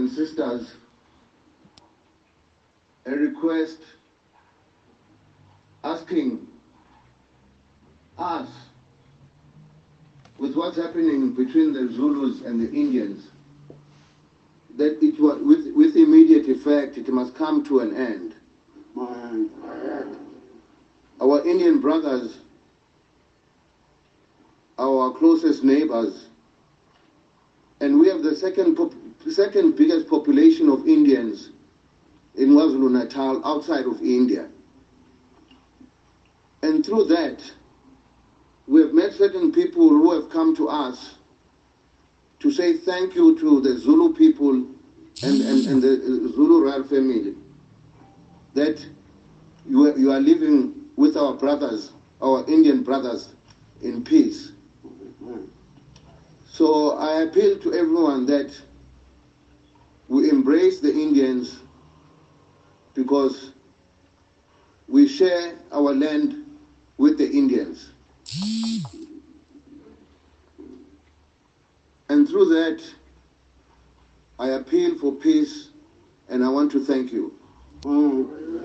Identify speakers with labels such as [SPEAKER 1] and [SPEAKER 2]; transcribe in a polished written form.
[SPEAKER 1] and sisters, a request asking us, with what's happening between the Zulus and the Indians, that it was, with immediate effect, it must come to an end. Our Indian brothers, our closest neighbors, and we have the second biggest population of Indians in KwaZulu-Natal outside of India. And through that, we have met certain people who have come to us to say thank you to the Zulu people and the Zulu royal family, that you are living with our brothers, our Indian brothers, in peace. So I appeal to everyone that we embrace the Indians, because we share our land with the Indians. And through that, I appeal for peace, and I want to thank you.